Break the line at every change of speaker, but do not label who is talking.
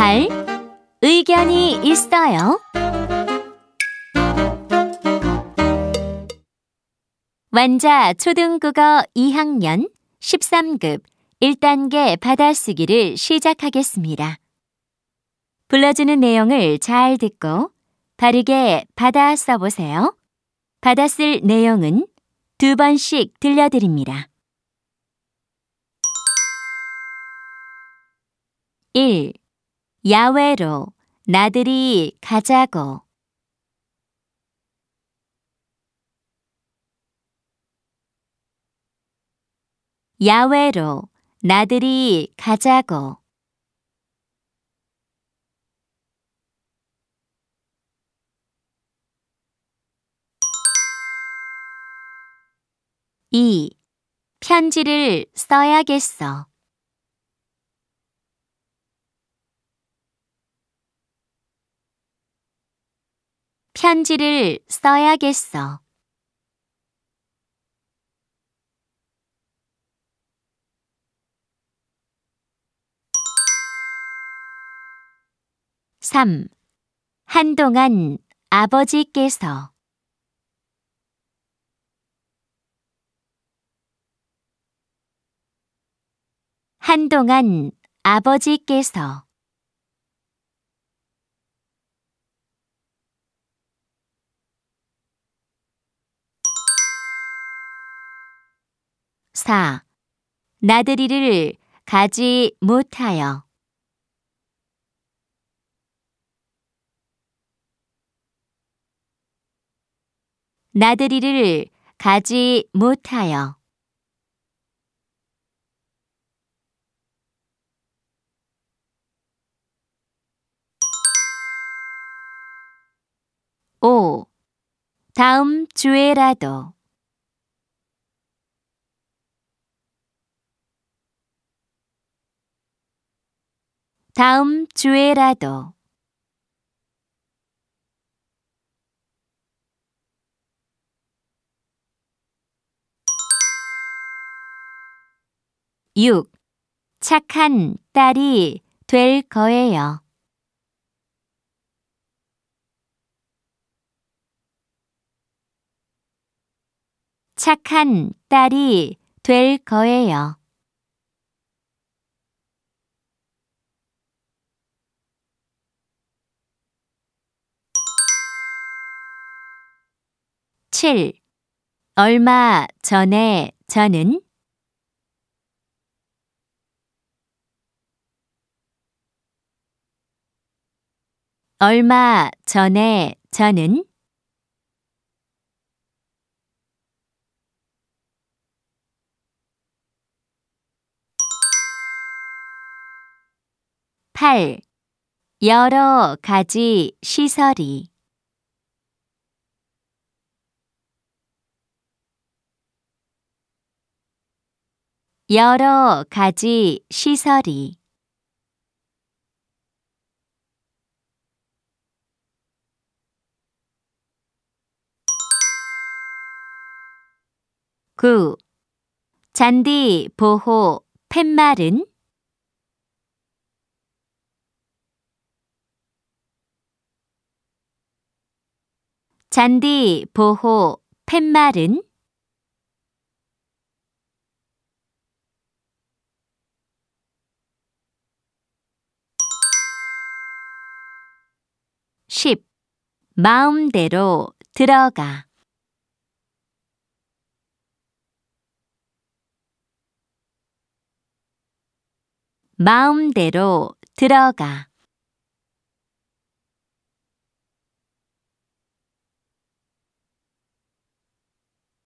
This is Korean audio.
8. 의견이 있어요. 완자 초등국어 2학년 13급 1단계 받아쓰기를 시작하겠습니다. 불러주는 내용을 잘 듣고 바르게 받아 써보세요. 받아쓸 내용은 2번씩 들려드립니다. 1. 야외로 나들이 가자고. 야외로 나들이 가자고. 2. 편지를 써야겠어. 편지를 써야겠어. 3. 한동안 아버지께서 한동안 아버지께서 4. 나들이를 가지 못하여 나들이를 가지 못하여 5. 다음 주에라도 다음 주에라도 6. 착한 딸이 될 거예요. 착한 딸이 될 거예요. 7. 얼마 전에 저는 얼마 전에 저는 8. 여러 가지 시설이 여러 가지 시설이 9. 잔디 보호 팻말은 잔디 보호 팻말은 10. 마음대로 들어가 마음대로 들어가